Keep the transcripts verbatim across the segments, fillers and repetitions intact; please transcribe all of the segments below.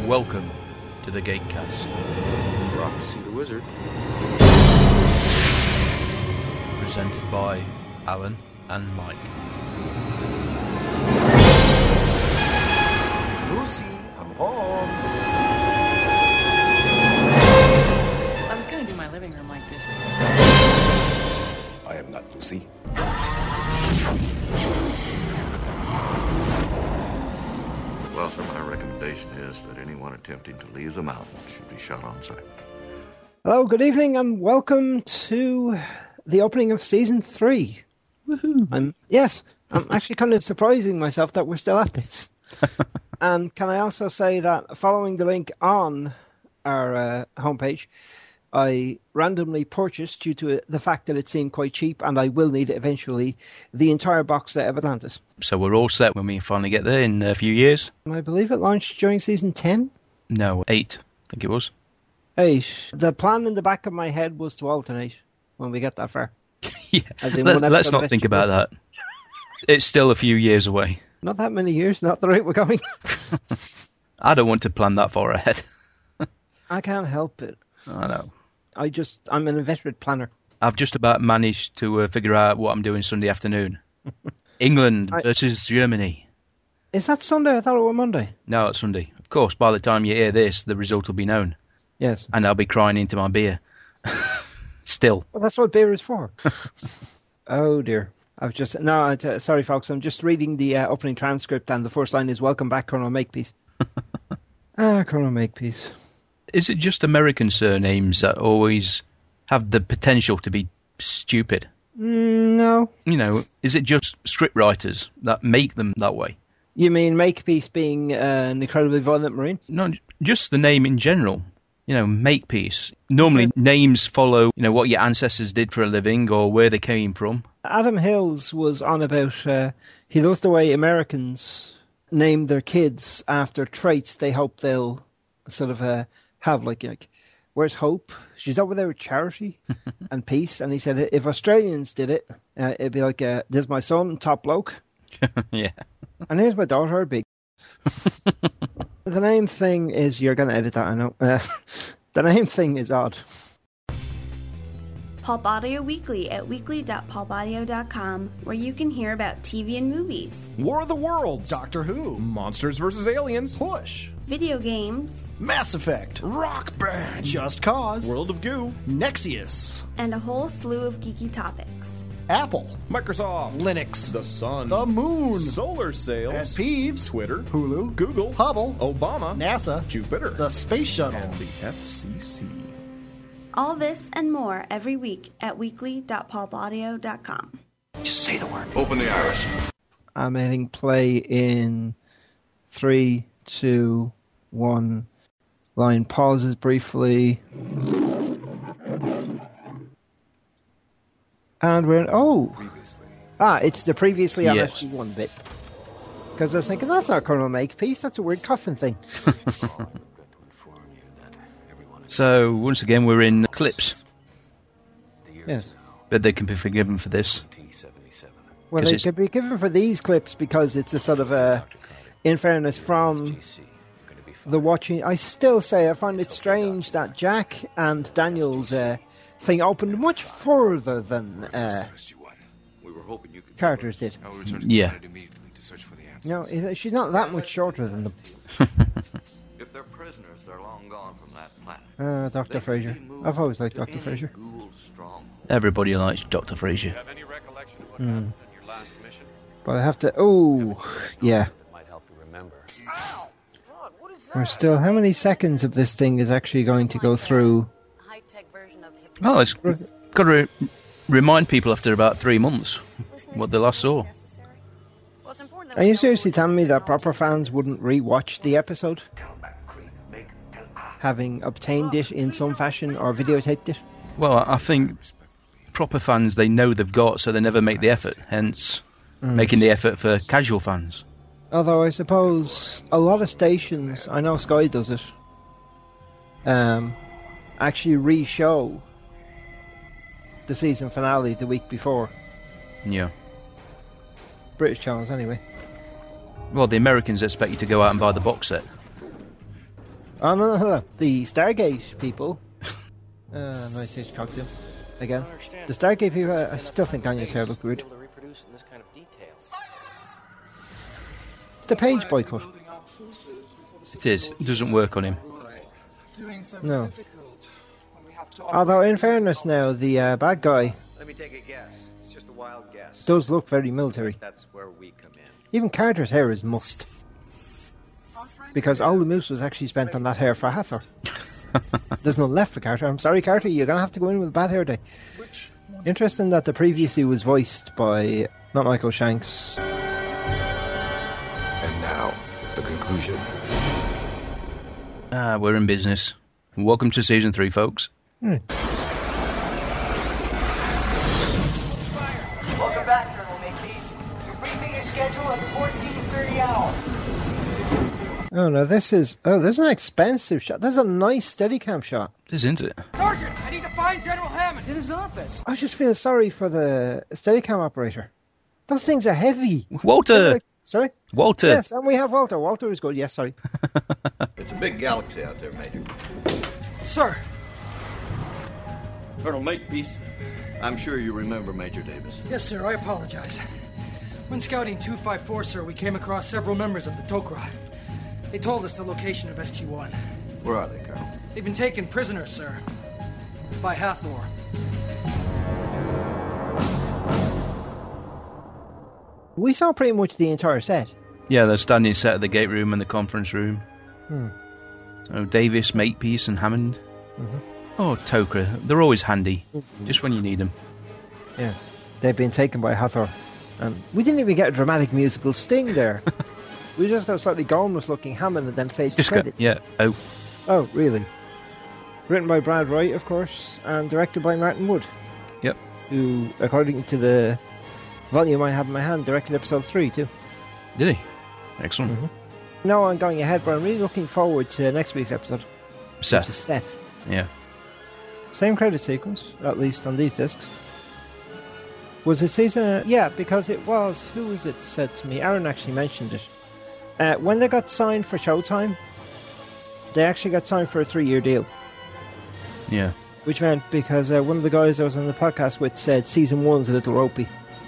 Welcome to the Gatecast. We're off to see the wizard. Presented by Alan and Mike. Lucy, I'm home. I was gonna do my living room like this. I am not Lucy. Well, sir, my recommendation is that anyone attempting to leave the mountain should be shot on sight. Hello, good evening, and welcome to the opening of season three. Woohoo! I'm yes, I'm actually kind of surprising myself that we're still at this. And can I also say that following the link on our uh, homepage, I randomly purchased, due to the fact that it seemed quite cheap, and I will need it eventually, the entire box set of Atlantis. So we're all set when we finally get there in a few years? And I believe it launched during season ten? No, eight, I think it was. Eight. The plan in the back of my head was to alternate when we get that far. Yeah, in Let, one let's episode not of think Extra about that. It's still a few years away. Not that many years, not the rate we're going. I don't want to plan that far ahead. I can't help it. I know. I just, I'm an inveterate planner. I've just about managed to uh, figure out what I'm doing Sunday afternoon. England I- versus Germany. Is that Sunday? I thought it was Monday. No, it's Sunday. Of course, by the time you hear this, the result will be known. Yes. And I'll be crying into my beer. Still. Well, that's what beer is for. Oh, dear. I've just... No, I t- sorry, folks. I'm just reading the uh, opening transcript, and the first line is, "Welcome back, Colonel Makepeace." Ah, Colonel Makepeace. Is it just American surnames that always have the potential to be stupid? Mm, no. You know, is it just script writers that make them that way? You mean Makepeace being uh, an incredibly violent Marine? No, just the name in general. You know, Makepeace. Normally, So- names follow, you know, what your ancestors did for a living or where they came from. Adam Hills was on about... Uh, he loves the way Americans name their kids after traits they hope they'll sort of... Uh, have like, like where's Hope? She's over there with charity and peace. And he said if Australians did it, uh, it'd be like, uh, there's my son, top bloke, Yeah. and here's my daughter, big. The name thing is, you're going to edit that, I know. Uh, the name thing is odd. Pulp Audio Weekly at weekly dot pulp audio dot com, where you can hear about T V and movies, War of the Worlds, Doctor Who, Monsters versus. Aliens, Push, video games, Mass Effect, Rock Band, Just Cause, World of Goo, Nexius, and a whole slew of geeky topics. Apple, Microsoft, Linux, the Sun, the Moon, Solar Sails, Pet Peeves, Twitter, Hulu, Google, Hubble, Obama, NASA, Jupiter, the Space Shuttle, and the F C C. All this and more every week at weekly dot pulp audio dot com. Just say the word. Open the iris. I'm hitting play in three, two, one. Line pauses briefly. And we're in, oh! Ah, it's the previously on Yes. S G one bit. Because I was thinking, that's not Colonel Makepeace, that's a weird coffin thing. So, once again, we're in clips. Yes. But they can be forgiven for this. Well, 'Cause they it's- could be given for these clips because it's a sort of a, in fairness, from the watching. I still say I find it strange that Jack and Daniel's uh, thing opened much further than uh, We were hoping you could Carter's did. I will return to Yeah. the planet immediately to search for the answer. No, is- she's not that much shorter than them. If they're prisoners, they're long gone from that planet. Uh, Doctor They Fraser. could be moved I've always liked to Doctor any Fraser. Gould stronghold. Everybody likes Doctor Fraser. Have any recollection of what happened in your last mission? But I have to. Oh, yeah. That might help you remember. We're still. How many seconds of this thing is actually going to go through? Well, it's got to re- remind people after about three months what they last saw. Are you seriously telling me that proper fans wouldn't re-watch the episode, having obtained it in some fashion or videotaped it? Well, I think proper fans, they know they've got, so they never make the effort, hence making the effort for casual fans. Although I suppose a lot of stations, I know Sky does it, um, actually re-show the season finale the week before. Yeah. British channels, anyway. Well, the Americans expect you to go out and buy the box set. Oh, no, no, no. The Stargate people. Uh, nice Hitchcock zoom. Again. The Stargate people, I still think Anya's hair looked weird. It's the page boycott. It is. It doesn't work on him. No. Although, in fairness now, the uh, bad guy Let me take a guess. It's just a wild guess. does look very military. That's where we come in. Even Carter's hair is mussed. Because all the mousse was actually spent on that hair for Hathor. There's none left for Carter. I'm sorry, Carter, you're going to have to go in with a bad hair day. Interesting that the previously was voiced by, not Michael Shanks. And now, the conclusion. Ah, we're in business. Welcome to season three, folks. Hmm. Welcome back, Colonel Makepeace. Your briefing is scheduled at fourteen thirty hour. Oh no, this is oh, this is an expensive shot. This is a nice Steadicam shot. It is, isn't it? Sergeant, I need to find General Hammond in his office. I just feel sorry for the Steadicam operator. Those things are heavy. Walter! Like, sorry? Walter! Yes, and we have Walter. Walter is good. Yes, sorry. It's a big galaxy out there, Major. Sir. Colonel Makepeace, I'm sure you remember Major Davis. Yes, sir, I apologize. When scouting two five four, sir, we came across several members of the Tok'ra. They told us the location of S G one. Where are they, Colonel? They've been taken prisoners, sir. By Hathor. We saw pretty much the entire set. Yeah, the standing set of the gate room and the conference room. Hmm. So Davis, Makepeace, and Hammond. Mm-hmm. Oh, Tok'ra. They're always handy. Mm-hmm. Just when you need them. Yes. They've been taken by Hathor. And we didn't even get a dramatic musical sting there. We just got a slightly Gormless-looking Hammond and then face Just credit. Got, yeah. Oh. Oh, really? Written by Brad Wright, of course, and directed by Martin Wood. Yep. Who, according to the volume I have in my hand, directed episode three, too. Did he? Excellent. Mm-hmm. No, I'm going ahead, but I'm really looking forward to next week's episode. Seth. Which is Seth. Yeah. Same credit sequence, at least on these discs. Was it season... Yeah, because it was... Who was it said to me? Aaron actually mentioned it. Uh, when they got signed for Showtime, they actually got signed for a three-year deal. Yeah. Which meant, because uh, one of the guys I was on the podcast with said season one's a little ropey.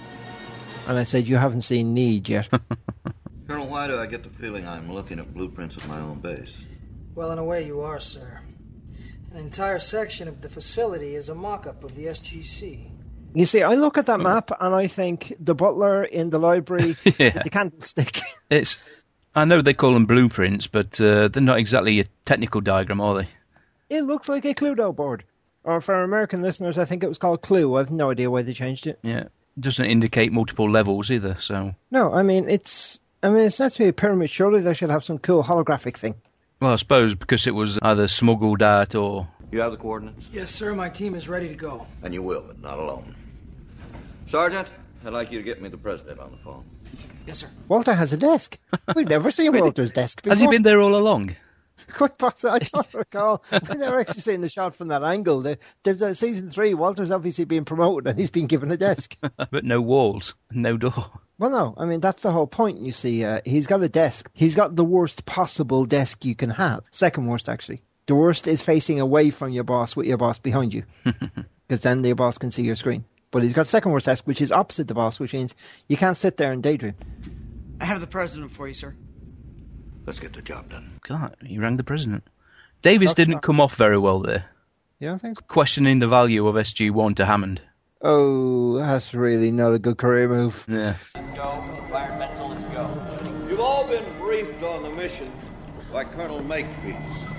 And I said, you haven't seen Need yet. Colonel, why do I get the feeling I'm looking at blueprints of my own base? Well, in a way you are, sir. An entire section of the facility is a mock-up of the S G C. You see, I look at that map and I think the butler in the library yeah. with the candlestick. It's... I know they call them blueprints, but uh, they're not exactly a technical diagram, are they? It looks like a Cluedo board. Or for our American listeners, I think it was called Clue. I have no idea why they changed it. Yeah. It doesn't indicate multiple levels either, so... No, I mean, it's... I mean, it's not to be a pyramid. Surely they should have some cool holographic thing. Well, I suppose because it was either smuggled out or... You have the coordinates? Yes, sir. My team is ready to go. And you will, but not alone. Sergeant, I'd like you to get me the president on the phone. Yes, sir. Walter has a desk. We've never seen Walter's desk before. Has he been there all along? Quite possibly. I don't recall. We've never actually seen the shot from that angle. There's a season three. Walter's obviously being promoted and he's been given a desk. But no walls, no door. Well, no. I mean, that's the whole point, you see. Uh, he's got a desk. He's got the worst possible desk you can have. Second worst, actually. The worst is facing away from your boss with your boss behind you. Because then your boss can see your screen. But he's got second worst desk, which is opposite the boss, which means you can't sit there and daydream. I have the president for you, sir. Let's get the job done. God, he rang the president. Davis Stop, didn't stop. come off very well there. You don't think? Questioning the value of S G one to Hammond. Oh, that's really not a good career move. Yeah. Let's go. Environmental, let's go. You've all been briefed on the mission by Colonel Makepeace.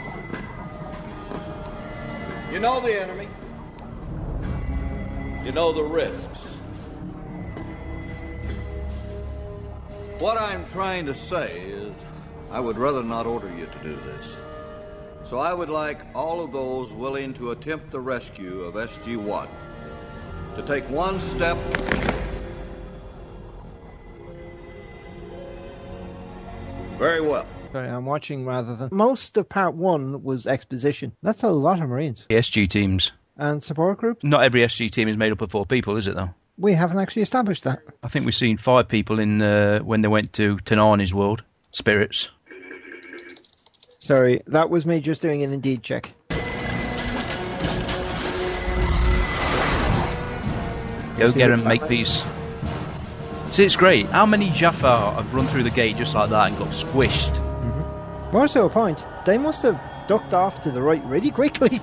You know the enemy. You know the risks. What I'm trying to say is I would rather not order you to do this. So I would like all of those willing to attempt the rescue of S G one to take one step. Very well. Sorry, I'm watching rather than... Most of part one was exposition. That's a lot of Marines. The S G teams. And support groups? Not every S G team is made up of four people, is it, though? We haven't actually established that. I think we've seen five people in uh, when they went to Tanani's world. Spirits. Sorry, that was me just doing an Indeed check. Go get him, make peace. See, it's great. How many Jafar have run through the gate just like that and got squished? Mm-hmm. More to a point, they must have ducked off to the right really quickly.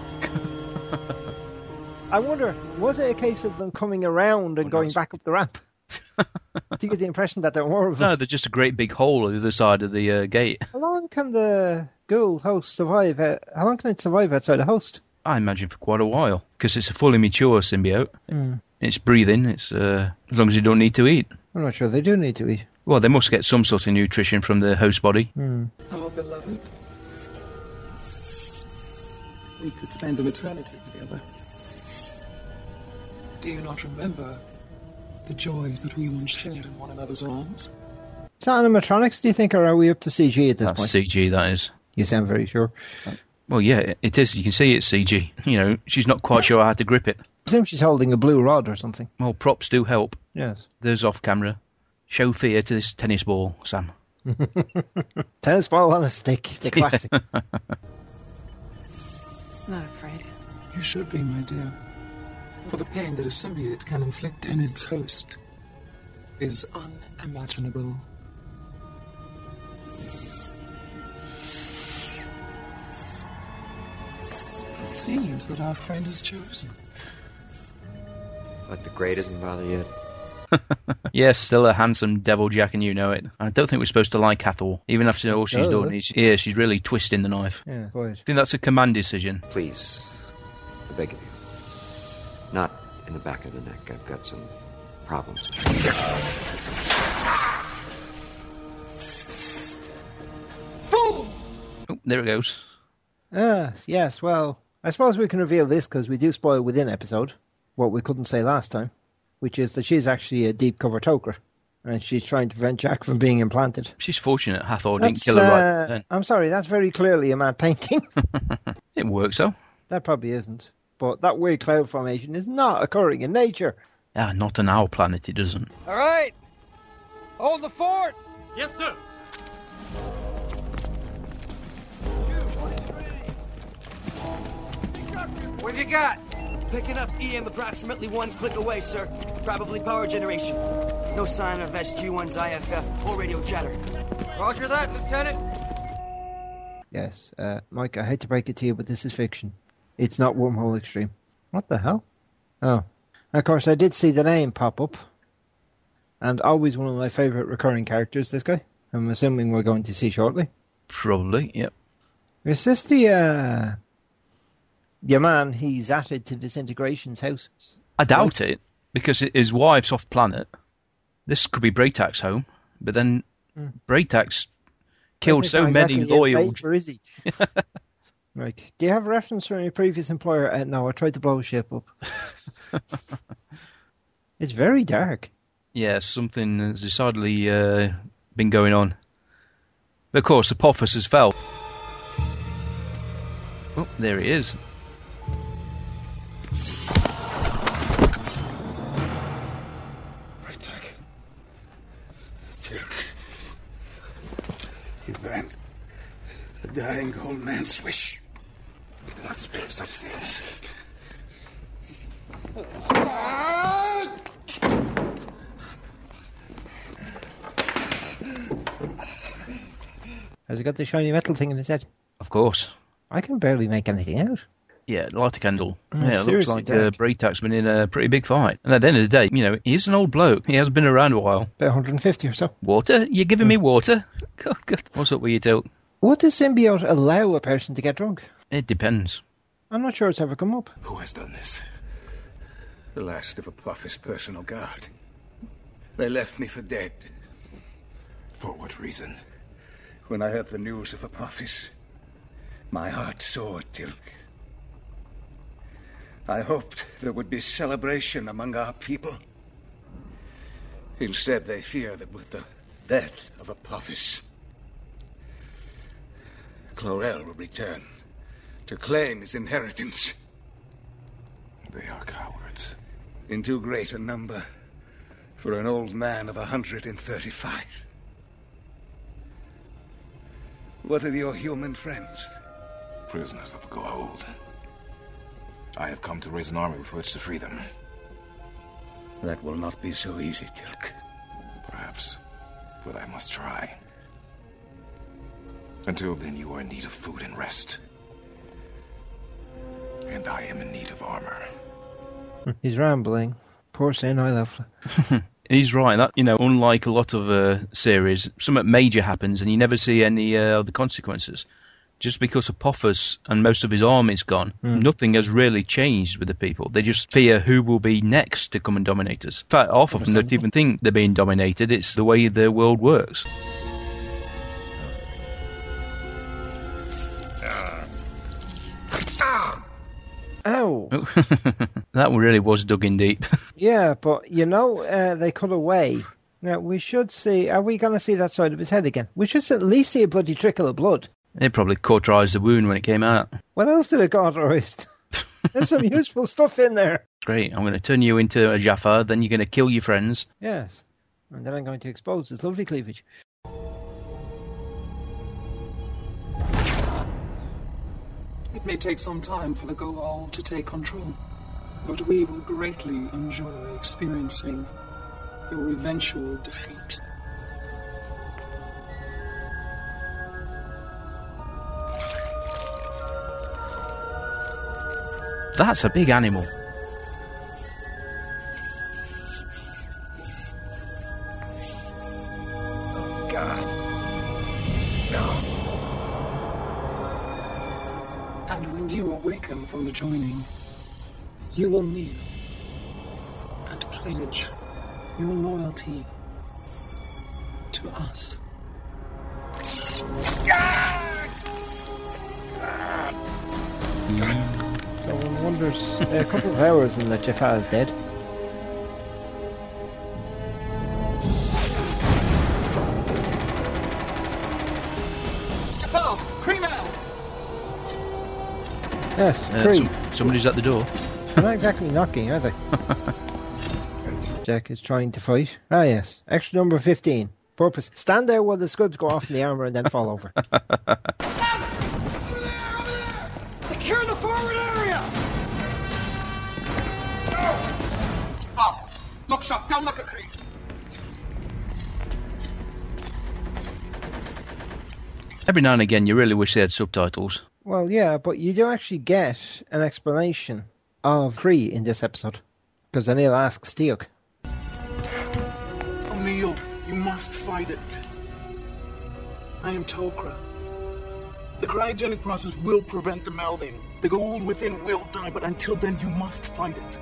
I wonder, was it a case of them coming around and going back up the ramp? Do you get the impression that there were more of them? No, they're just a great big hole at the other side of the uh, gate. How long can the ghoul host survive? Uh, how long can it survive outside a host? I imagine for quite a while, because it's a fully mature symbiote. Mm. It's breathing, It's uh, as long as you don't need to eat. I'm not sure they do need to eat. Well, they must get some sort of nutrition from the host body. Mm. Our beloved. We could spend an eternity together. Do you not remember the joys that we once shared in one another's arms? Is that animatronics, do you think, or are we up to C G at this That's point? C G, that is. You sound very sure. Well, yeah, it is. You can see it's C G. You know, she's not quite sure how to grip it. I presume she's holding a blue rod or something. Well, props do help. Yes. There's off camera. Show fear to this tennis ball, Sam. Tennis ball on a stick, the classic. Not afraid. You should be, my dear. For the pain that a symbiote can inflict in its host is unimaginable. It seems that our friend is chosen. But the grade doesn't bother you. Yes, still a handsome devil Jack, and you know it. I don't think we're supposed to like Hathor, even after all she's Oh. done. He's, yeah, she's really twisting the knife. Yeah, quite. I think that's a command decision. Please, I beg of you. Not in the back of the neck. I've got some problems. Oh, there it goes. Ah, yes, well, I suppose we can reveal this because we do spoil within episode what we couldn't say last time, which is that she's actually a deep cover Tok'ra, and she's trying to prevent Jack from being implanted. She's fortunate Hathor didn't That's, kill her right uh, then. I'm sorry, that's very clearly a mad painting. It works, though. That probably isn't. But that weird cloud formation is not occurring in nature. Ah, not on our planet, it doesn't. All right. Hold the fort. Yes, sir. What have you got? Picking up E M approximately one click away, sir. Probably power generation. No sign of S G one's I F F or radio chatter. Roger that, Lieutenant. Yes, uh, Mike, I hate to break it to you, but this is fiction. It's not Wormhole Extreme. What the hell? Oh. Of course, I did see the name pop up. And always one of my favourite recurring characters, this guy. I'm assuming we're going to see shortly. Probably, yep. Is this the, uh... your man he's added to Disintegration's house? I doubt it, because his wife's off planet. This could be Braytak's home, but then mm. Braytak's killed so many exactly loyal... Where is he? Right. Do you have a reference from your previous employer? Uh, no, I tried to blow a ship up. It's very dark. Yeah, something has decidedly uh, been going on. But of course, Apophis has fell. Oh, there he is. Braytak. Teal'c. You grant the dying old man's wish. Do not speak of such things. Has he got the shiny metal thing in his head? Of course. I can barely make anything out. Yeah, light a candle. Oh, yeah, it looks like uh, dark. Braytak's been in a pretty big fight. And at the end of the day, you know, he's an old bloke. He has been around a while. About one hundred fifty or so. Water? You're giving me water? God, God. What's up with you, Teal'c? Would the symbiote allow a person to get drunk? It depends. I'm not sure it's ever come up. Who has done this? The last of Apophis' personal guard. They left me for dead. For what reason? When I heard the news of Apophis, my heart soared, Teal'c. I hoped there would be celebration among our people. Instead, they fear that with the death of Apophis, Chlorel will return to claim his inheritance. They are cowards. In too great a number for an old man of a hundred and thirty-five. What of your human friends? Prisoners of Goa'uld. I have come to raise an army with which to free them. That will not be so easy, Teal'c. Perhaps, but I must try. Until then, you are in need of food and rest. And I am in need of armor. He's rambling. Poor Saint Hylef. He's right. That, you know, unlike a lot of uh, series, something major happens and you never see any uh, of the consequences. Just because Apophis and most of his army's gone, mm. nothing has really changed with the people. They just fear who will be next to come and dominate us. In fact, half of them don't even think they're being dominated. It's the way the world works. Ow! That one really was dug in deep. Yeah, but you know, uh, they cut away. Now, we should see... Are we going to see that side of his head again? We should at least see a bloody trickle of blood. It probably cauterised the wound when it came out. What else did it cauterise? There's some useful stuff in there. Great. I'm going to turn you into a Jafar, then you're going to kill your friends. Yes. And then I'm going to expose his lovely cleavage. It may take some time for the Goa'uld to take control, but we will greatly enjoy experiencing your eventual defeat. That's a big animal. God. No. And when you awaken from the joining, you will kneel and pledge your loyalty to us. Mm. So one wonders, a couple of hours and the Jaffa is dead. Jaffa, cream out! Yes, uh, Cree. Some, somebody's at the door. They're not exactly knocking, are they? Jack is trying to fight. Ah, yes. Extra number fifteen. Purpose. Stand there while the squibs go off in the armour and then fall over. Secure the forward area! Oh, look, shot, don't look at Cree. Every now and again, you really wish they had subtitles. Well, yeah, but you do actually get an explanation of Cree in this episode. Because then he'll ask Teal'c. O'Neill, you must fight it. I am Tok'ra. The cryogenic process will prevent the melding. The Goa'uld within will die, but until then you must fight it.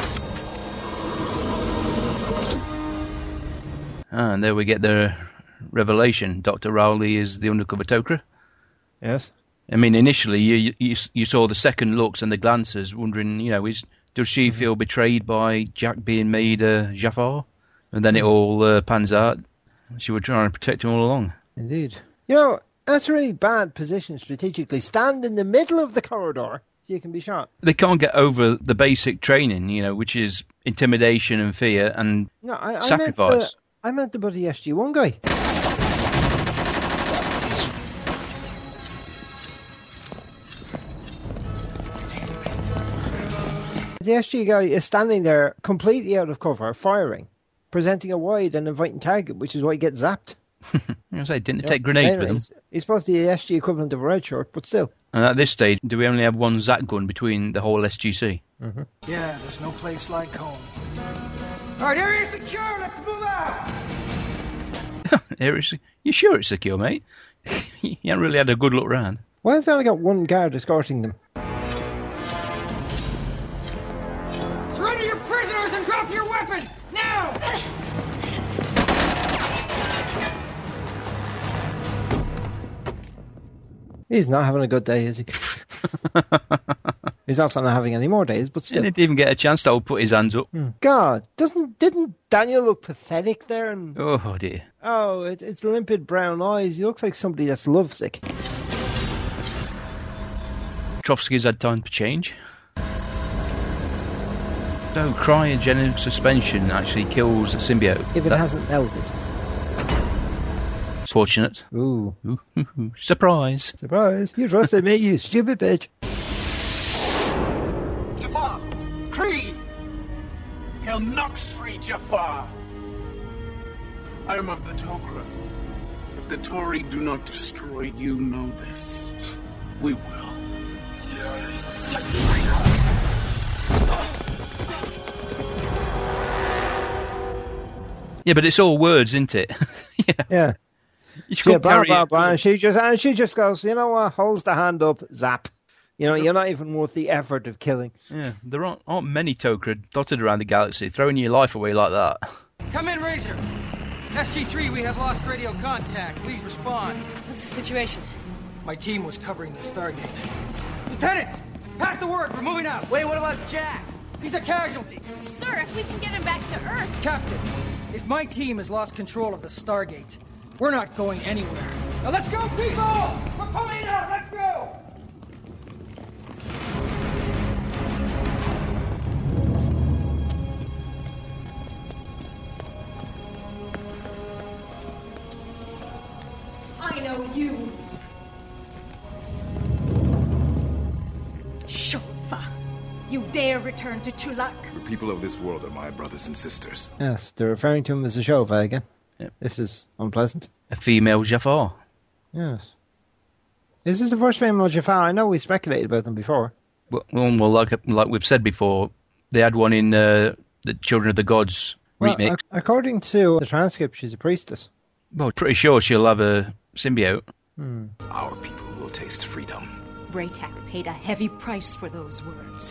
Ah, and there we get the revelation. Doctor Rowley is the undercover Tok'ra. Yes. I mean, initially you, you you saw the second looks and the glances, wondering, you know, is does she feel betrayed by Jack being made a uh, Jafar? And then it all uh, pans out. She was trying to protect him all along. Indeed. You know, that's a really bad position strategically. Stand in the middle of the corridor so you can be shot. They can't get over the basic training, you know, which is intimidation and fear and no, I, sacrifice. I meant the, I meant the bloody S G one guy. The S G guy is standing there completely out of cover, firing, presenting a wide and inviting target, which is why he gets zapped. I say, didn't they take yeah. grenades anyway, with them? He's supposed to be the S G equivalent of a red short, but still. And at this stage, do we only have one Zat gun between the whole S G C? Mm-hmm. Yeah, there's no place like home. All right, area secure. Let's move out. Area, you sure it's secure, mate? You haven't really had a good look round. Why have they only got one guard escorting them? Surrender your prisoners and drop your weapon now. He's not having a good day, is he? He's also not having any more days, but still. He didn't even get a chance to put his hands up. God, doesn't didn't Daniel look pathetic there? And... Oh dear. Oh, it's it's limpid brown eyes. He looks like somebody that's lovesick. Trotsky's had time to change. So cryogenic suspension actually kills the symbiote. If it that... hasn't melted. fortunate. Ooh. Ooh, ooh, ooh. Surprise. Surprise. You trusted me, you stupid bitch. Jafar! Kree! Kel Noxtree Jafar! I am of the Tok'ra. If the Tory do not destroy you, know this. We will. Yeah, but it's all words, isn't it? yeah. yeah. You yeah, blah, blah, blah. And she just, and she just goes, you know what, holds the hand up, zap. You know, you're not even worth the effort of killing. Yeah, there aren't, aren't many Tok'ra dotted around the galaxy, throwing your life away like that. Come in, Razor. S G three, we have lost radio contact. Please respond. What's the situation? My team was covering the Stargate. Lieutenant! Pass the word, we're moving out. Wait, what about Jack? He's a casualty. Sir, if we can get him back to Earth. Captain, if my team has lost control of the Stargate, we're not going anywhere. Now let's go, people! We're pulling out, let's go! I know you. Shofa, you dare return to Chulak? The people of this world are my brothers and sisters. Yes, they're referring to him as a Shova again. Yep. This is unpleasant. A female Jafar. Yes. Is this the first female Jafar? I know we speculated about them before. Well, well like, like we've said before, they had one in uh, the Children of the Gods well, remix. Ac- according to the transcript, she's a priestess. Well, pretty sure she'll have a symbiote. Hmm. Our people will taste freedom. Braytak paid a heavy price for those words.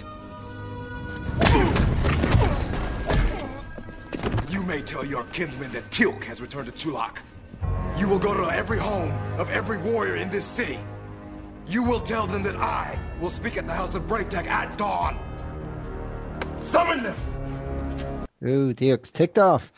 You may tell your kinsmen that Teal'c has returned to Chulak. You will go to every home of every warrior in this city. You will tell them that I will speak at the House of Braytak at dawn. Summon them! Ooh, Teal'c's ticked off.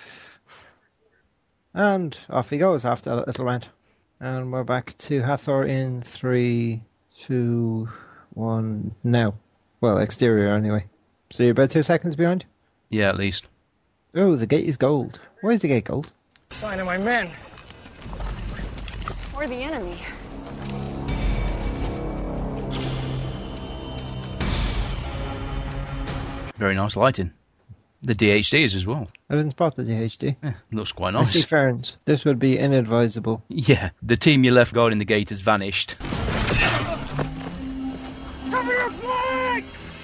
And off he goes after that little rant. And we're back to Hathor in three, two, one, now. Well, exterior anyway. So you're about two seconds behind? Yeah, at least. Oh, the gate is gold. Why is the gate gold? Sign of my men. Or the enemy. Very nice lighting. The D H D is as well. I didn't spot the D H D. Yeah, looks quite I see nice. ferns. This would be inadvisable. Yeah, the team you left guarding the gate has vanished. Cover your flag!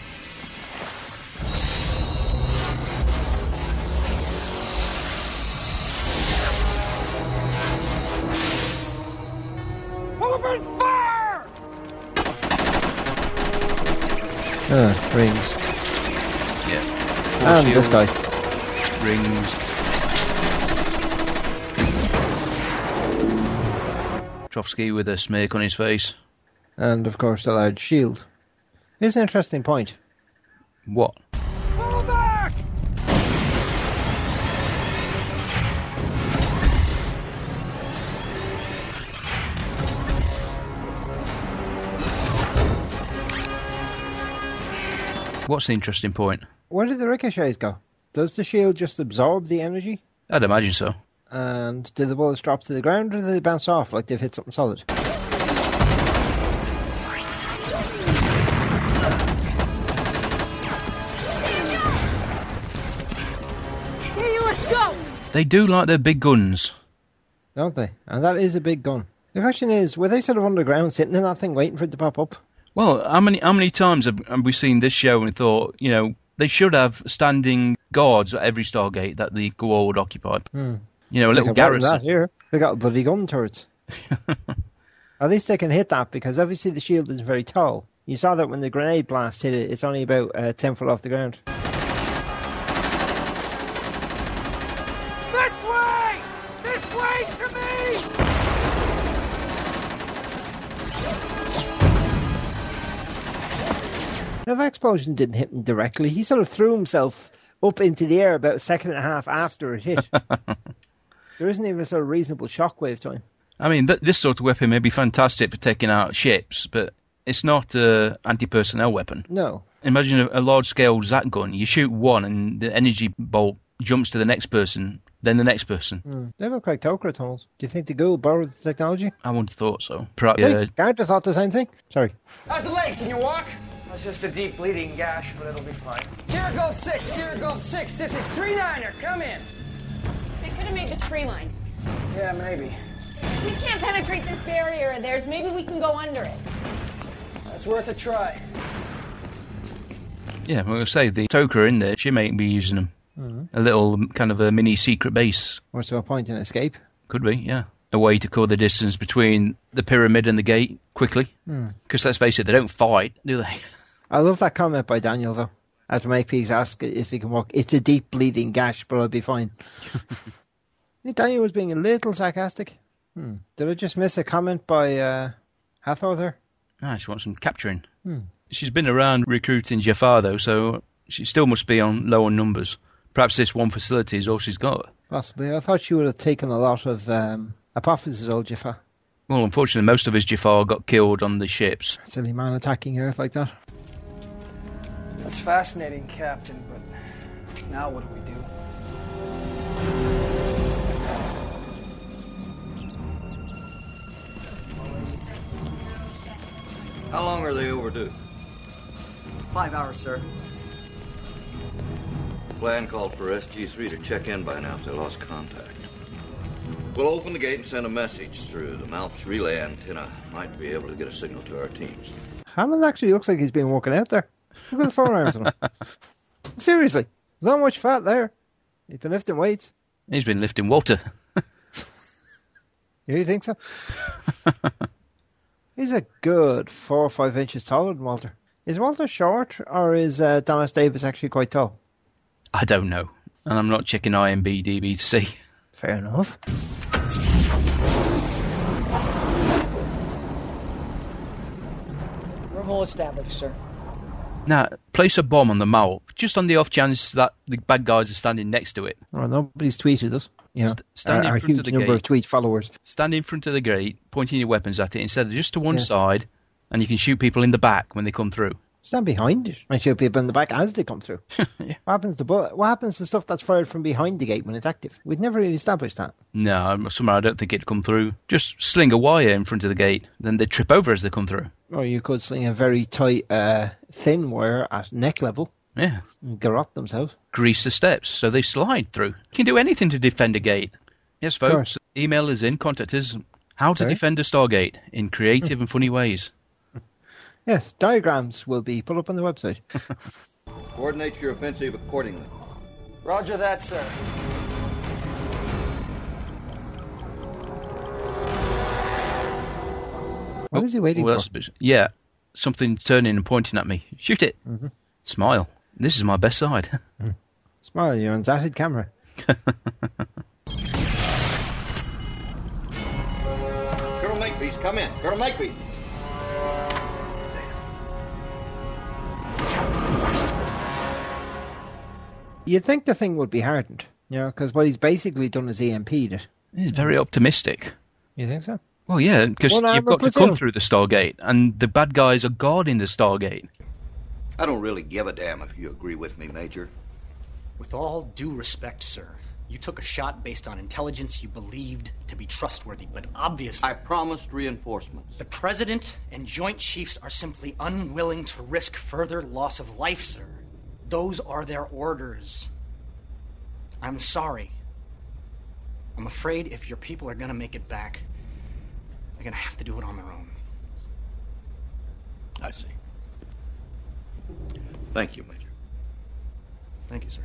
Open fire! Ah, rings. Yeah. And this guy. Rings. Trotsky with a smirk on his face. And, of course, a large shield. Here's an interesting point. What? Fall back! What's the interesting point? Where did the ricochets go? Does the shield just absorb the energy? I'd imagine so. And do the bullets drop to the ground, or do they bounce off like they've hit something solid? Hey, let's go! They do like their big guns. Don't they? And that is a big gun. The question is, were they sort of underground, sitting in that thing, waiting for it to pop up? Well, how many how many times have, have we seen this show and thought, you know, they should have standing guards at every Stargate that the Goa'uld would occupy. Hmm. You know, a little They got garrison. that here. They got bloody gun turrets. At least they can hit that, because obviously the shield isn't very tall. You saw that when the grenade blast hit it, it's only about uh, ten foot off the ground. This way! This way to me! Now, that explosion didn't hit him directly. He sort of threw himself up into the air about a second and a half after it hit. There isn't even a sort of reasonable shockwave time. I mean, th- this sort of weapon may be fantastic for taking out ships, but it's not an anti-personnel weapon. No. Imagine a, a large-scale Zat gun. You shoot one and the energy bolt jumps to the next person, then the next person. Mm. They look like Tok'ra tunnels. Do you think the ghoul borrowed the technology? I wouldn't have thought so. Perhaps, See, uh, Garrett thought the same thing. Sorry. How's the leg? Can you walk? It's just a deep bleeding gash, but it'll be fine. Sierra Golf six, Sierra Golf six, this is three niner, come in. They could have made the tree line. Yeah, maybe. We can't penetrate this barrier of theirs. Maybe we can go under it. That's worth a try. yeah, well, I say the Tok'ra in there, she may be using them. Mm-hmm. A little kind of a mini secret base. What's the point in escape? Could be, yeah. A way to cover the distance between the pyramid and the gate quickly. Hmm. Because let's face it, they don't fight, do they? I love that comment by Daniel, though. After Makepeace ask if he can walk, it's a deep bleeding gash, but I'll be fine. I think Daniel was being a little sarcastic. Hmm. Did I just miss a comment by uh, Hathor there? Ah, she wants some capturing. Hmm. She's been around recruiting Jafar, though, so she still must be on low on numbers. Perhaps this one facility is all she's got. Possibly. I thought she would have taken a lot of um, Apophyse's old Jafar. Well, unfortunately, most of his Jafar got killed on the ships. Silly man attacking Earth like that. That's fascinating, Captain, but now what do we do? How long are they overdue? Five hours, sir. Plan called for S G three to check in by now if they lost contact. We'll open the gate and send a message through. The Malps relay antenna might be able to get a signal to our teams. Hammond actually looks like he's been working out there. Look at the forearms on him. Seriously, there's not much fat there. He's been lifting weights. He's been lifting Walter. You think so? He's a good four or five inches taller than Walter. Is Walter short, or is uh, Dallas Davis actually quite tall? I don't know. And I'm not checking I M B D B to see. Fair enough. Wormhole established, sir. Now, place a bomb on the Malp, just on the off chance that the bad guys are standing next to it. Well, nobody's tweeted us. You know, St- stand our, in our front huge of the number gate. of tweet followers. Stand in front of the gate, pointing your weapons at it, instead of just to one Yes. side, and you can shoot people in the back when they come through. Stand behind it and shoot people in the back as they come through. Yeah. What happens to bullet? What happens to stuff that's fired from behind the gate when it's active? We've never really established that. No, somehow I don't think it'd come through. Just sling a wire in front of the gate, then they trip over as they come through. Or you could sling a very tight, uh, thin wire at neck level. Yeah. And garrote themselves. Grease the steps so they slide through. You can do anything to defend a gate. Yes, folks, email us in, contact us. How to Sorry? defend a Stargate in creative and funny ways. Yes, diagrams will be put up on the website. Coordinate your offensive accordingly. Roger that, sir. What is he waiting Well, for? that's a bit- yeah, something turning and pointing at me. Shoot it. Mhm. Smile. This is my best side. Smile, you're on Zatted camera. Colonel Makepeace, come in. Colonel Makepeace. You'd think the thing would be hardened, you know, because what he's basically done is E M P'd it. He's very optimistic. You think so? Well, yeah, because One you've armor got to Brazil. come through the Stargate, and the bad guys are guarding the Stargate. I don't really give a damn if you agree with me, Major. With all due respect, sir, you took a shot based on intelligence you believed to be trustworthy, but obviously... I promised reinforcements. The President and Joint Chiefs are simply unwilling to risk further loss of life, sir. Those are their orders. I'm sorry. I'm afraid if your people are gonna make it back, they're gonna have to do it on their own. I see. Thank you, Major. Thank you, sir.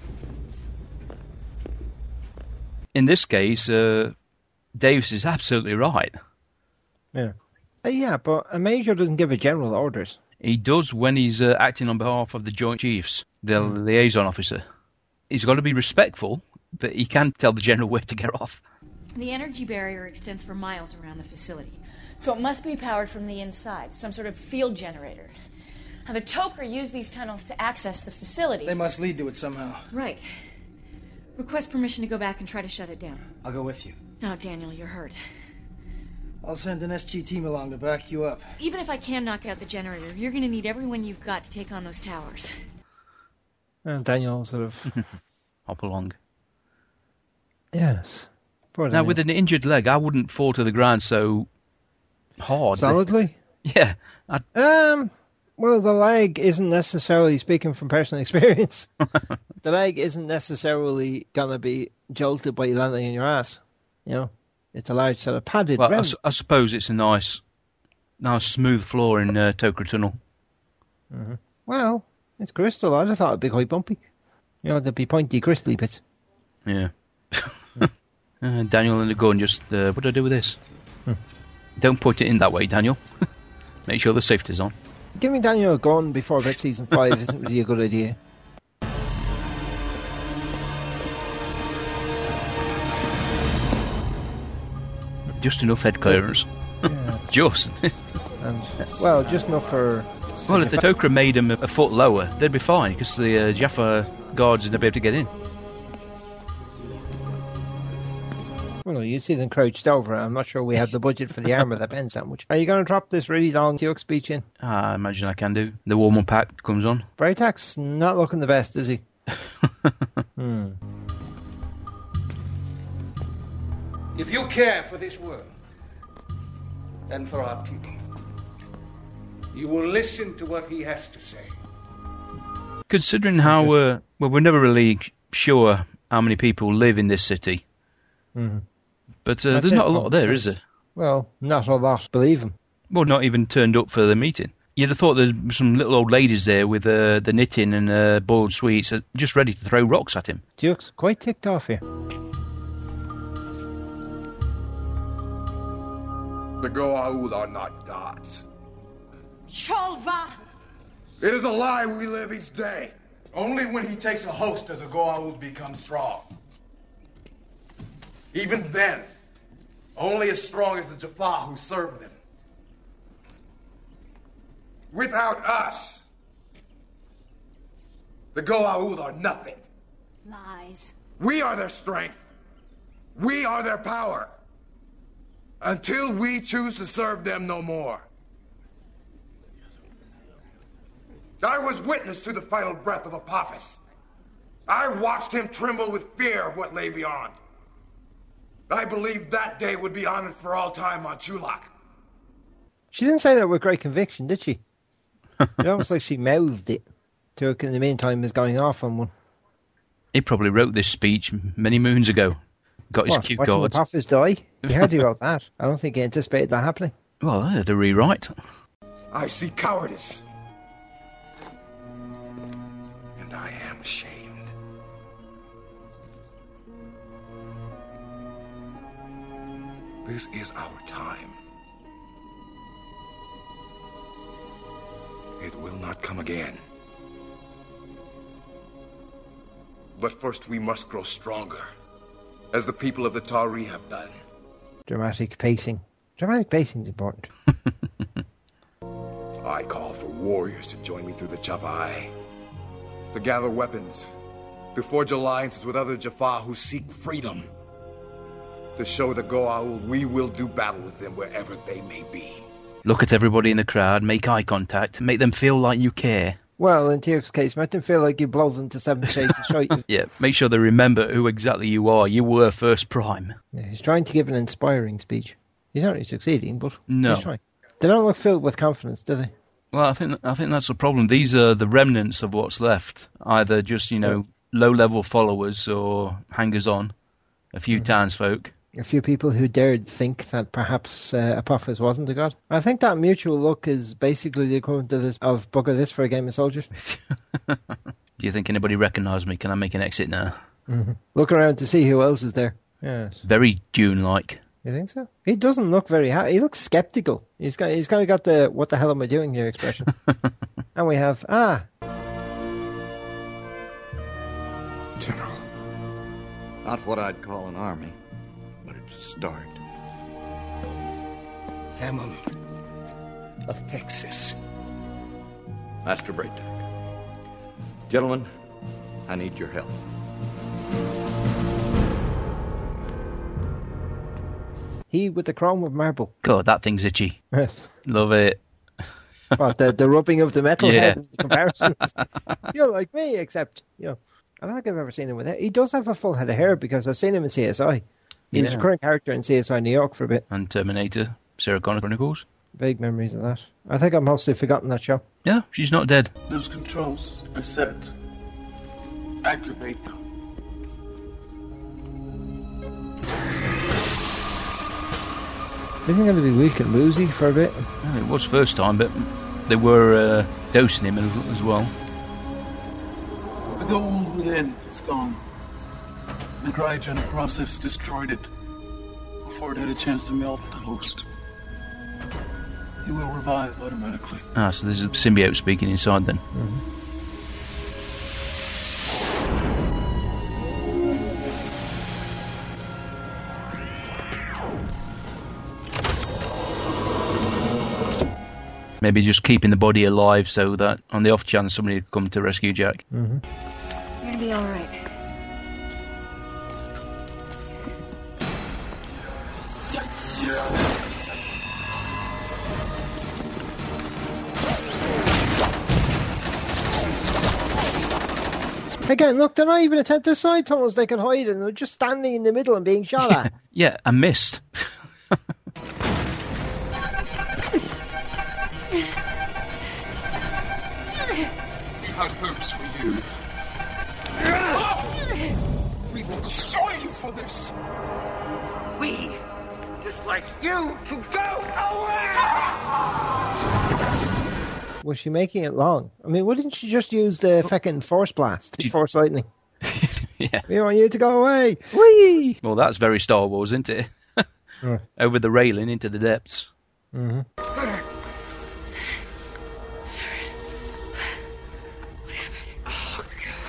In this case, uh, Davis is absolutely right. Yeah. Uh, yeah, but a major doesn't give a general orders. He does when he's uh, acting on behalf of the Joint Chiefs, the Mm. liaison officer. He's got to be respectful, but he can tell the general where to get off. The energy barrier extends for miles around the facility, so it must be powered from the inside, some sort of field generator. Now, the Tok'ra use these tunnels to access the facility. They must lead to it somehow. Right. Request permission to go back and try to shut it down. I'll go with you. No, Daniel, you're hurt. I'll send an S G team along to back you up. Even if I can knock out the generator, you're going to need everyone you've got to take on those towers. And Daniel sort of hop along. Yes. Poor Now, Daniel. with an injured leg, I wouldn't fall to the ground so hard. Solidly? Yeah. I'd... Um. Well, the leg isn't necessarily, speaking from personal experience, the leg isn't necessarily going to be jolted by you landing in your ass. You know, it's a large sort of padded Well, I, ground. su- I suppose it's a nice, nice smooth floor in uh, Tokra Tunnel. Mhm. Well, it's crystal. I'd have thought it'd be quite bumpy. You know, there'd be pointy, crystally bits. Yeah. uh, Daniel and the gun just, uh, what do I do with this? Hmm. Don't point it in that way, Daniel. Make sure the safety's on. Giving Daniel a gun before about season five isn't really a good idea. Just enough head clearance. Just. And, well, just enough for... Well, if the Tokra made them a foot lower, they'd be fine, because the uh, Jaffa guards would not be able to get in. Well, you'd see them crouched over. I'm not sure we have the budget for the armour that bends that much. Are you going to drop this really long Teok speech in? I imagine I can do. The warm-up act comes on. Braytak's not looking the best, is he? hmm. If you care for this world and for our people, you will listen to what he has to say. Considering how, uh, well, we're never really sure how many people live in this city. Mm-hmm. But uh, there's not a lot there, is there? Well, not a lot, believe him. Well, not even turned up for the meeting. You'd have thought there's some little old ladies there with uh, the knitting and uh, boiled sweets, uh, just ready to throw rocks at him. Duke's quite ticked off here. The Goa'uld are not gods. Cholva! It is a lie we live each day. Only when he takes a host does a Goa'uld become strong. Even then, only as strong as the Jaffa who serve them. Without us, the Goa'uld are nothing. Lies. We are their strength. We are their power. Until we choose to serve them no more. I was witness to the final breath of Apophis. I watched him tremble with fear of what lay beyond. I believed that day would be honored for all time on Chulak. She didn't say that with great conviction, did she? It almost like she mouthed it. Turk, in the meantime, is going off on one. He probably wrote this speech many moons ago. Got his What, cue watching cards. Apophis die? He hardly wrote that. I don't think he anticipated that happening. Well, I had to rewrite. I see cowardice. And I am ashamed. This is our time. It will not come again. But first we must grow stronger, as the people of the Tari have done. Dramatic pacing. Dramatic pacing is important. I call for warriors to join me through the Chapai, to gather weapons, to forge alliances with other Jaffa who seek freedom, to show the Goa'uld we will do battle with them wherever they may be. Look at everybody in the crowd, make eye contact, make them feel like you care. Well, in Teok's case, make them feel like you blow them to seven shades of straight. Yeah, make sure they remember who exactly you are. You were First Prime. Yeah, he's trying to give an inspiring speech. He's not really succeeding, but No. he's trying. They don't look filled with confidence, do they? Well, I think I think that's the problem. These are the remnants of what's left. Either just, you know, low-level followers or hangers-on, a few townsfolk. A few people who dared think that perhaps uh, Apophis wasn't a god. I think that mutual look is basically the equivalent of, this, of bugger this for a game of soldiers. Do you think anybody recognised me? Can I make an exit now? Mm-hmm. Look around to see who else is there. Yes. Very Dune-like. You think so? He doesn't look very happy. He looks sceptical. He's got, he's kind of got the "what the hell am I doing here" expression. And we have, ah. General. Not what I'd call an army, but it's a start. Hammond of Texas. Master Braytak. Gentlemen, I need your help. He with the chrome of marble. God, that thing's itchy. Yes. Love it. What, the, the rubbing of the metal Yeah. head and the comparisons? You're like me, except, you know. I don't think I've ever seen him with it. He does have a full head of hair because I've seen him in C S I. He was a Yeah. current character in C S I New York for a bit. And Terminator, Sarah Connor Chronicles. Vague memories of that. I think I've mostly forgotten that show. Yeah, she's not dead. Those controls are set. Activate them. Isn't he going to be weak and woozy for a bit? Well, it was first time, but they were uh, dosing him as well. The gold within is gone. The cryogenic process destroyed it before it had a chance to melt the host. He will revive automatically. Ah, so there's a symbiote speaking inside then. Mm-hmm. Maybe just keeping the body alive so that on the off chance somebody would come to rescue Jack. Mm-hmm. You're gonna be all right. Again, look, they're not even attempt to side tunnels they can hide in. They're just standing in the middle and being shot at. Yeah, I missed. We had hopes for you. We will destroy you for this. We just like you to go away! Was she making it long? I mean, why didn't she just use the fucking force blast? Force lightning. Yeah. We want you to go away. Whee! Well, that's very Star Wars, isn't it? Yeah. Over the railing into the depths. Mm-hmm. Oh,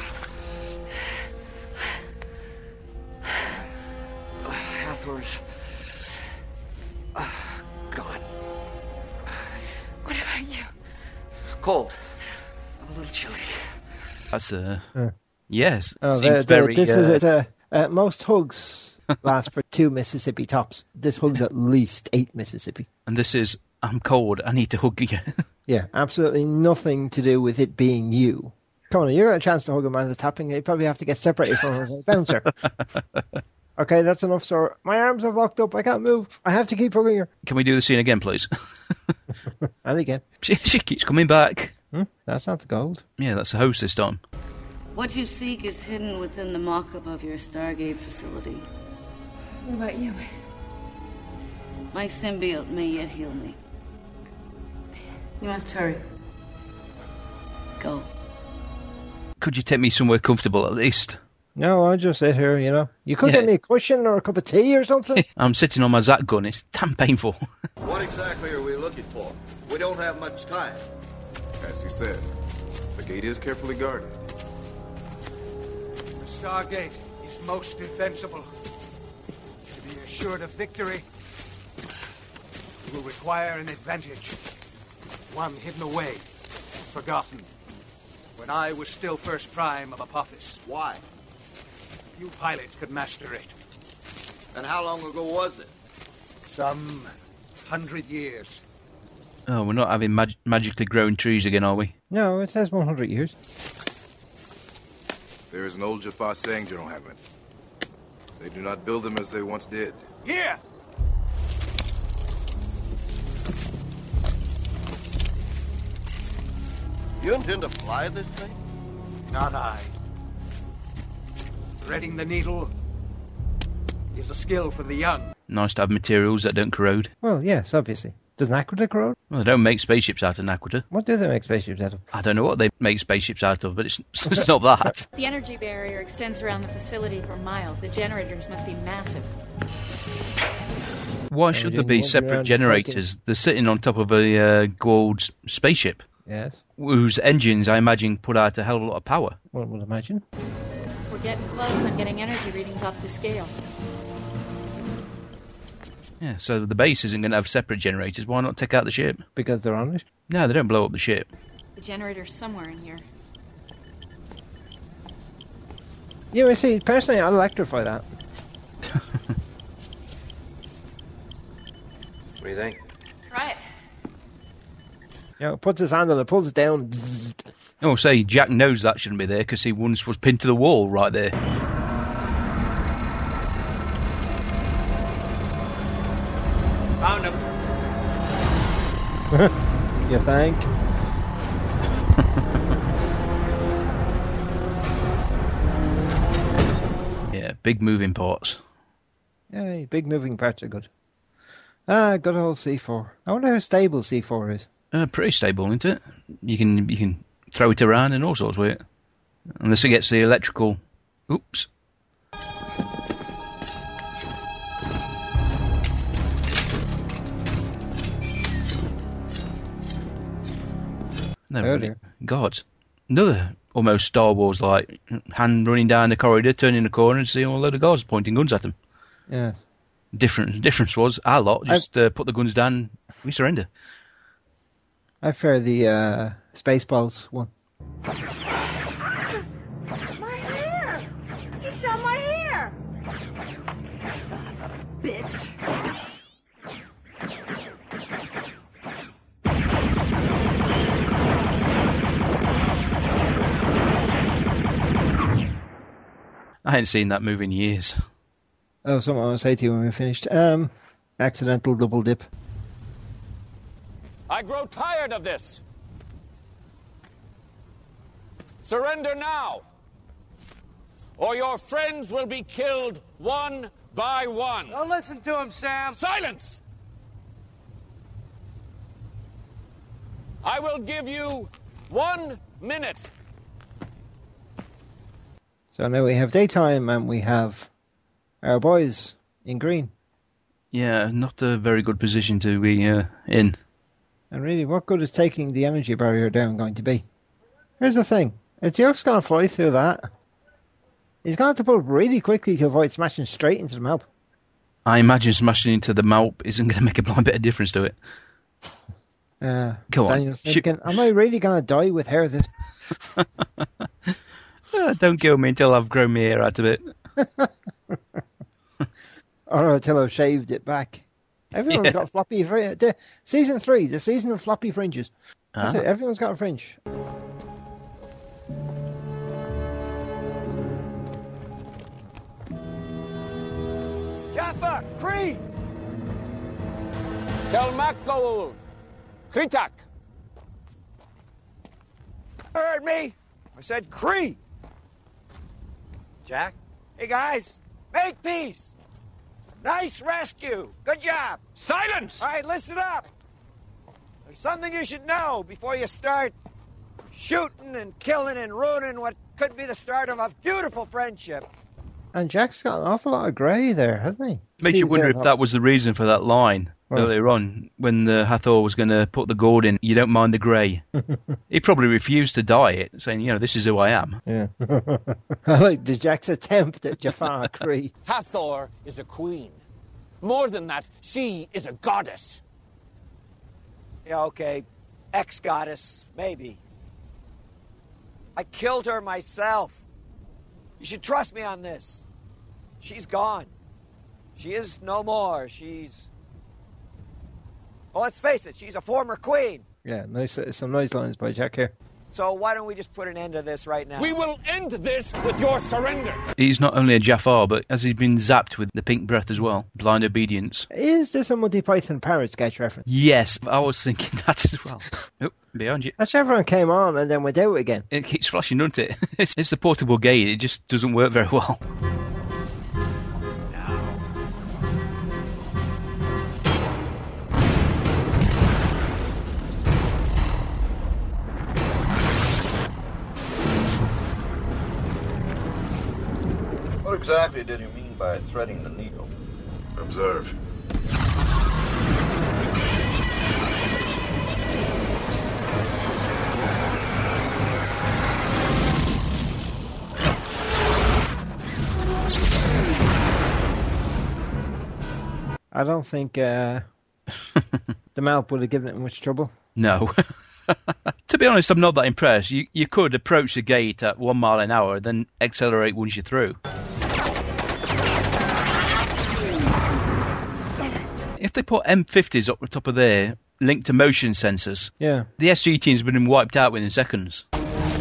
God. Hathor's uh, gone. What about you? Cold. I'm a little chilly. That's uh, Uh. yes. Oh, seems the, the, very. this uh, is it. Uh, uh, most hugs last for two Mississippi tops. This hugs at least eight Mississippi. And this is, I'm cold. I need to hug you. Yeah, absolutely nothing to do with it being you. Come on, you got a chance to hug a man that's tapping. You probably have to get separated from a bouncer. Okay, that's enough, sir. My arms are locked up. I can't move. I have to keep hugging her. Can we do the scene again, please? And again. She, she keeps coming back. Hmm? That's not the gold. Yeah, that's the host this time. What you seek is hidden within the mock-up of your Stargate facility. What about you? My symbiote may yet heal me. You must hurry. Go. Could you take me somewhere comfortable at least? No, I'll just sit here, you know. You could Yeah. get me a cushion or a cup of tea or something. I'm sitting on my Zat gun. It's damn painful. What exactly are we looking for? We don't have much time. As you said, the gate is carefully guarded. The Stargate is most defensible. To be assured of victory, it will require an advantage. One hidden away, forgotten. When I was still first prime of Apophis. Why? Few pilots could master it. And how long ago was it? Some hundred years. Oh, we're not having mag- magically grown trees again, are we? No, it says one hundred years. There is an old Jaffa saying you don't have it. They do not build them as they once did. Here! You intend to fly this thing? Not I. Threading the needle is a skill for the young. Nice to have materials that don't corrode. Well, yes, obviously. Does Naquita corrode? Well, they don't make spaceships out of Naquita. What do they make spaceships out of? I don't know what they make spaceships out of, but it's, it's not that. The energy barrier extends around the facility for miles. The generators must be massive. Why should there be separate generators? They're sitting on top of a uh, gold spaceship. Yes. Whose engines, I imagine, put out a hell of a lot of power. One would imagine. We're getting close. I'm getting energy readings off the scale. Yeah, so the base isn't going to have separate generators. Why not take out the ship? Because they're on it? No, they don't blow up the ship. The generator's somewhere in here. Yeah, I see. Personally, I'd electrify that. What do you think? Try it. You know, puts his hand on it, pulls it down. Zzz. Oh, say, Jack knows that shouldn't be there because he once was pinned to the wall right there. Found him. You think? Yeah, big moving parts. Yeah, big moving parts are good. Ah, good old C four. I wonder how stable C four is. Uh, pretty stable, isn't it? You can you can throw it around and all sorts with it. Unless it gets the electrical... Oops. No, Oh, really. dear. God. Another almost Star Wars like hand running down the corridor, turning the corner and seeing a load of guards pointing guns at them. Yeah. Different difference was our lot just uh, put the guns down, we surrender. I prefer the uh, Spaceballs one. My hair! You shot my hair! Son of a bitch. I hadn't seen that movie in years. Oh, something I want to say to you when we finished. Um, accidental double dip. I grow tired of this. Surrender now, or your friends will be killed one by one. Don't listen to him, Sam. Silence! I will give you one minute. So now we have daytime and we have our boys in green. Yeah, not a very good position to be uh, in. And really, what good is taking the energy barrier down going to be? Here's the thing. Is Duke's going to fly through that? He's going to have to pull up really quickly to avoid smashing straight into the map. I imagine smashing into the map isn't going to make a blind bit of difference to it. Uh, Come on. Daniel's thinking, am I really going to die with hair that... Uh, don't kill me until I've grown my hair out of it. Or until I've shaved it back. Everyone's Yeah. got floppy fringes. Season three, the season of floppy fringes. That's Ah. it. Everyone's got a fringe. Jaffa, Kree! Telmakol, Kritak. Heard me? I said Kree. Jack? Hey guys, make peace. Nice rescue. Good job. Silence! All right, listen up. There's something you should know before you start shooting and killing and ruining what could be the start of a beautiful friendship. And Jack's got an awful lot of grey there, hasn't he? Makes you Seems wonder there if that was the reason for that line Right. earlier on when the Hathor was going to put the gourd in. You don't mind the grey. He probably refused to dye it, saying, you know, this is who I am. Yeah. I like the Jack's attempt at Jafar Kree. Hathor is a queen. More than that, she is a goddess. Yeah, okay. Ex-goddess, maybe. I killed her myself. You should trust me on this. She's gone. She is no more. She's... Well, let's face it, she's a former queen. Yeah, nice. Some nice lines by Jack here. So why don't we just put an end to this right now? We will end this with your surrender. He's not only a Jafar, but has he been zapped with the pink breath as well? Blind obedience. Is this a Monty Python Parrot sketch reference? Yes, I was thinking that as well. Oh, behind you. That's everyone came on and then went out again. It keeps flashing, doesn't it? It's, it's the portable gate. It just doesn't work very well. What exactly did you mean by threading the needle? Observe. I don't think uh, the map would have given it much trouble. No. To be honest, I'm not that impressed. You you could approach the gate at one mile an hour, then accelerate once you're through. If they put M fifties up the top of there, linked to motion sensors, Yeah. the S G team's been wiped out within seconds.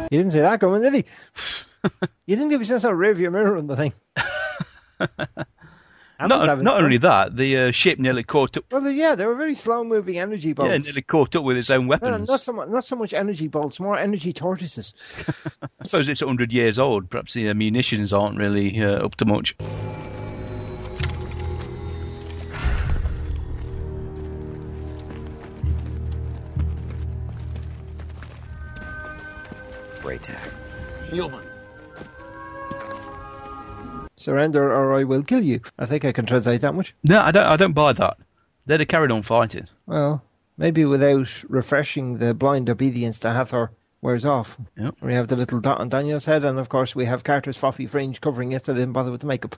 You didn't see that coming, did he? You didn't give yourself a rear view mirror on the thing. Not, not only that, the uh, ship nearly caught up. Well, yeah, they were very slow-moving energy bolts. Yeah, nearly caught up with its own No, weapons. not so much. Not so much energy bolts, more energy tortoises. I suppose it's a hundred years old. Perhaps the uh, munitions aren't really uh, up to much. Braytag. Human. Surrender or I will kill you. I think I can translate that much. No, I don't. I don't buy that. They'd have carried on fighting. Well, maybe without refreshing the blind obedience to Hathor wears off. Yep. We have the little dot on Daniel's head, and of course we have Carter's floppy fringe covering it, so they didn't bother with the makeup.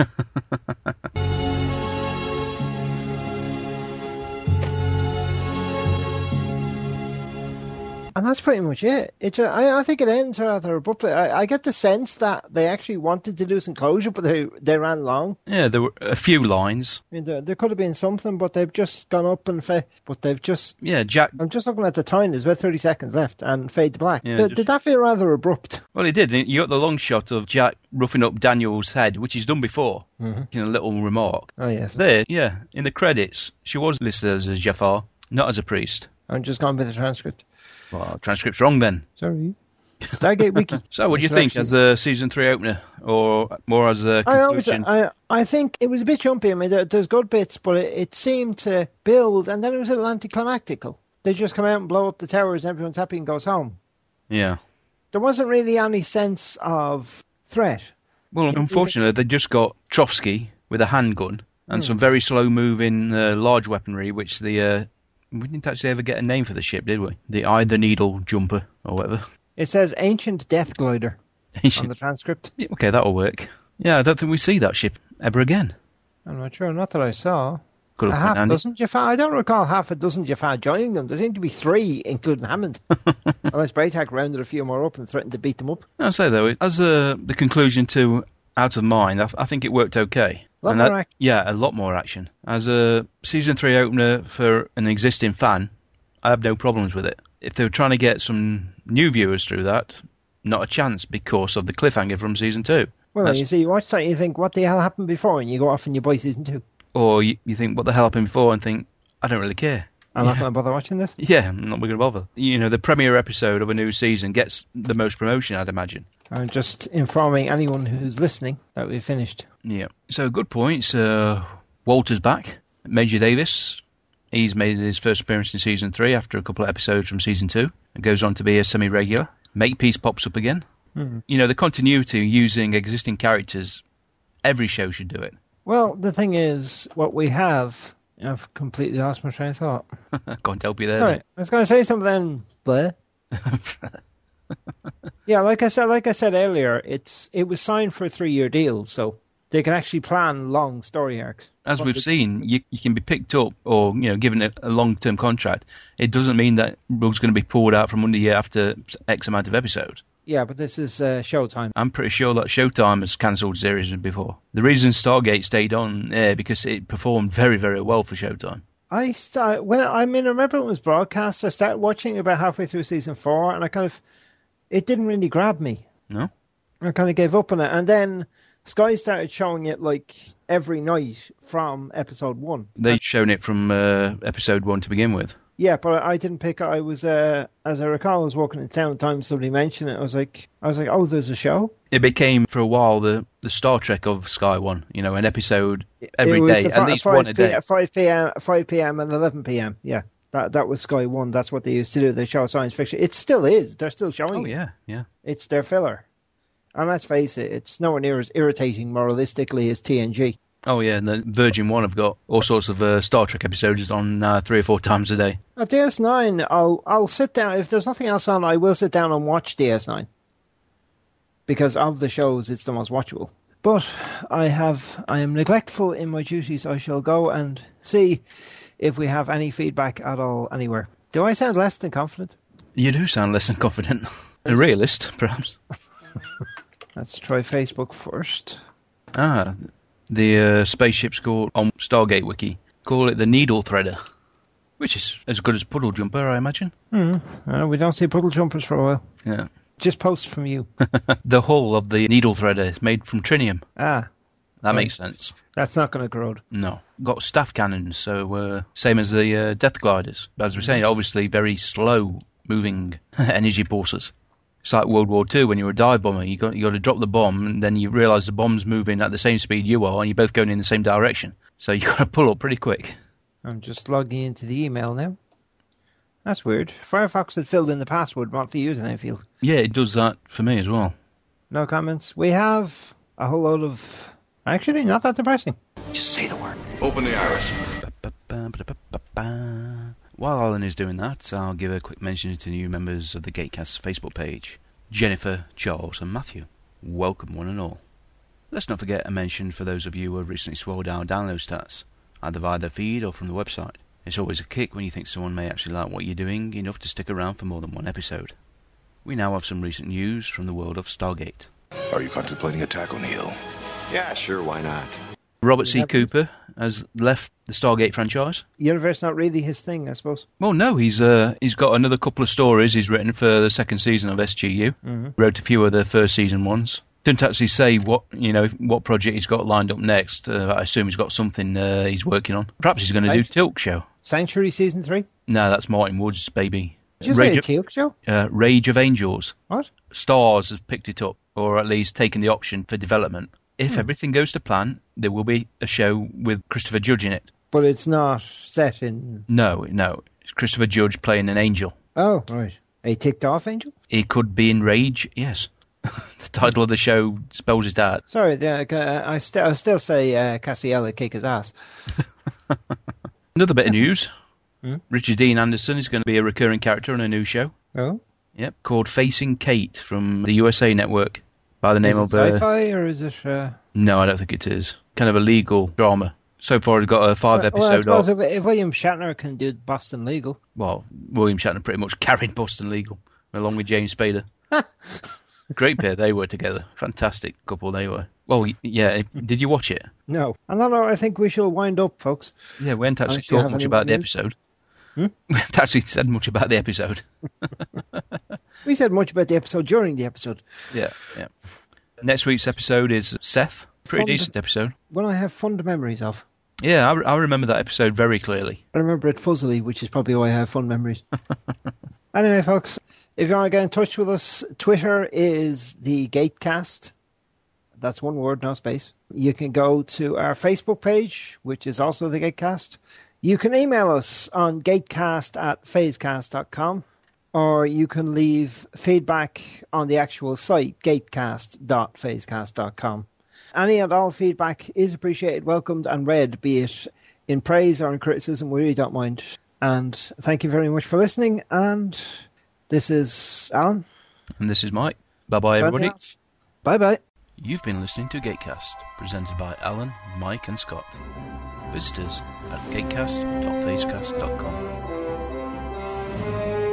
And that's pretty much it. It just, I, I think it ends rather abruptly. I, I get the sense that they actually wanted to do some closure, but they they ran long. Yeah, there were a few lines. I mean, there, there could have been something, but they've just gone up and fade. But they've just... Yeah, Jack... I'm just looking at the time. There's about thirty seconds left, and fade to black. Yeah, D- just... Did that feel rather abrupt? Well, it did. You got the long shot of Jack roughing up Daniel's head, which he's done before. Mm-hmm. In a little remark. Oh, yes. There, yeah. In the credits, she was listed as a Jafar, not as a priest. I'm just going by the transcript. Well, transcript's wrong then. Sorry. Stargate Wiki. So, what do you think as a season three opener, or more as a conclusion? I, always, I I think it was a bit jumpy. I mean, there, there's good bits, but it, it seemed to build, and then it was a little anticlimactical. They just come out and blow up the towers, and everyone's happy and goes home. Yeah. There wasn't really any sense of threat. Well, unfortunately, they just got Trotsky with a handgun and Hmm. some very slow-moving uh, large weaponry, which the... Uh, we didn't actually ever get a name for the ship, did we? The Eye the Needle Jumper, or whatever. It says Ancient Death Glider Ancient. on the transcript. Yeah, okay, that'll work. Yeah, I don't think we see that ship ever again. I'm not sure. Not that I saw. Could A have half been handy. dozen Jafar. I don't recall half a dozen Jafar joining them. There seemed to be three, including Hammond. Unless Braytag rounded a few more up and threatened to beat them up. I'll say, though, as uh, the conclusion to Out of Mind, I, I think it worked okay. A lot And more that- action. Yeah, a lot more action. As a season three opener for an existing fan, I have no problems with it. If they were trying to get some new viewers through that, not a chance because of the cliffhanger from season two. Well, That's- you see, you watch that and you think, what the hell happened before? And you go off and you buy season two. Or you, you think, what the hell happened before, and think, I don't really care. I'm not going to bother watching this. Yeah, I'm not going to bother. You know, the premiere episode of a new season gets the most promotion, I'd imagine. I'm just informing anyone who's listening that we've finished. Yeah. So, good points. Uh, Walter's back. Major Davis. He's made his first appearance in season three after a couple of episodes from season two. It goes on to be a semi-regular. Makepeace pops up again. Mhm. You know, the continuity using existing characters, every show should do it. Well, the thing is, what we have... I've completely lost my train of thought. Can't help you there. Sorry, mate. I was going to say something, Blair. Yeah, like I said, like I said earlier, it's it was signed for a three-year deal, so they can actually plan long story arcs. As But we've the- seen, you, you can be picked up or, you know, given a, a long-term contract. It doesn't mean that rug's going to be pulled out from under you after X amount of episodes. Yeah, but this is uh, Showtime. I'm pretty sure that Showtime has cancelled series before. The reason Stargate stayed on air because it performed very, very well for Showtime. I start when I mean I remember when it was broadcast. I started watching about halfway through season four, and I kind of it didn't really grab me. No? I kind of gave up on it, and then Sky started showing it like every night from episode one. They'd shown it from uh, episode one to begin with. Yeah, but I didn't pick. I was, uh, as I recall, I was walking in town. At the time somebody mentioned it. I was like, I was like, oh, there's a show. It became, for a while, the, the Star Trek of Sky One. You know, an episode every It was day, the at fi- least five one a day. p- Five p.m., five p.m. and eleven p.m. Yeah, that that was Sky One. That's what they used to do. They show science fiction. It still is. They're still showing. Oh it. yeah, yeah. It's their filler. And let's face it, it's nowhere near as irritating moralistically as T N G. Oh yeah, and the Virgin One have got all sorts of uh, Star Trek episodes on uh, three or four times a day. At D S nine, I'll I'll sit down. If there's nothing else on, I will sit down and watch D S nine. Because of the shows, it's the most watchable. But I have, I am neglectful in my duties. I shall go and see if we have any feedback at all anywhere. Do I sound less than confident? You do sound less than confident. A realist, perhaps. Let's try Facebook first. Ah, the uh, spaceship's called, on Stargate Wiki, call it the Needle Threader, which is as good as Puddle Jumper, I imagine. Hmm. Uh, we don't see puddle jumpers for a while. Yeah. Just post from you. The hull of the needle threader is made from trinium. Ah. That Right. makes sense. That's not going to corrode. No. Got staff cannons, so uh, same as the uh, Death Gliders. As we're saying, obviously very slow-moving energy pulses. It's like World War Two when you're a dive bomber. You got you got to drop the bomb, and then you realise the bomb's moving at the same speed you are, and you're both going in the same direction. So you got to pull up pretty quick. I'm just logging into the email now. That's weird. Firefox had filled in the password, not the username field. Yeah, it does that for me as well. No comments. We have a whole load of... Actually, not that depressing. Just say the word. Open the iris. While Alan is doing that, I'll give a quick mention to new members of the Gatecast Facebook page. Jennifer, Charles and Matthew. Welcome one and all. Let's not forget a mention for those of you who have recently swelled our download stats, either via the feed or from the website. It's always a kick when you think someone may actually like what you're doing enough to stick around for more than one episode. We now have some recent news from the world of Stargate. Are you contemplating attack, O'Neill? Yeah, sure, why not? Robert C. Yep. Cooper has left the Stargate franchise. Universe not really his thing, I suppose. Well, no, he's uh, he's got another couple of stories he's written for the second season of S G U. Mhm. Wrote a few of the first season ones. Didn't actually say what you know what project he's got lined up next. Uh, I assume he's got something uh, he's working on. Perhaps he's going to do Right. Tilk Show. Sanctuary Season three? No, that's Martin Wood's baby. Did you say a of, Tilk Show? uh, Rage of Angels. What? Stars have picked it up, or at least taken the option for development. If Hmm. everything goes to plan, there will be a show with Christopher Judge in it. But it's not set in... No, no. It's Christopher Judge playing an angel. Oh, right. A ticked off angel? He could be in Rage, yes. The title of the show spells it out. Sorry, the, uh, I, st- I still say uh, Cassiela kick his ass. Another bit of news. Hmm? Richard Dean Anderson is going to be a recurring character on a new show. Oh? Yep, called Facing Kate from the U S A Network by the name is of... it Uh, sci-fi or is it... Uh... no, I don't think it is. Kind of a legal drama. So far, it's got a five-episode... Well, I suppose of, if, if William Shatner can do Boston Legal... well, William Shatner pretty much carried Boston Legal, along with James Spader. Great pair they were together. Fantastic couple they were. Well, y- yeah, did you watch it? No. And no, no, I think we shall wind up, folks. Yeah, we haven't actually Unless you talked have much any about the news? episode. Hmm? We haven't actually said much about the episode. We said much about the episode during the episode. Yeah, yeah. Next week's episode is Seth. Pretty Fond- decent episode. One I have fond memories of. Yeah, I, I remember that episode very clearly. I remember it fuzzily, which is probably why I have fond memories. Anyway, folks, if you want to get in touch with us, Twitter is the Gatecast. That's one word, no space. You can go to our Facebook page, which is also the Gatecast. You can email us on gatecast at phasecast dot com, or you can leave feedback on the actual site, gatecast dot phasecast dot com. Any and all feedback is appreciated, welcomed, and read, be it in praise or in criticism. We really don't mind. And thank you very much for listening. And this is Alan. And this is Mike. Bye-bye, Signing everybody. off. Bye-bye. You've been listening to Gatecast, presented by Alan, Mike and Scott. Visit us at gatecast dot phasecast dot com.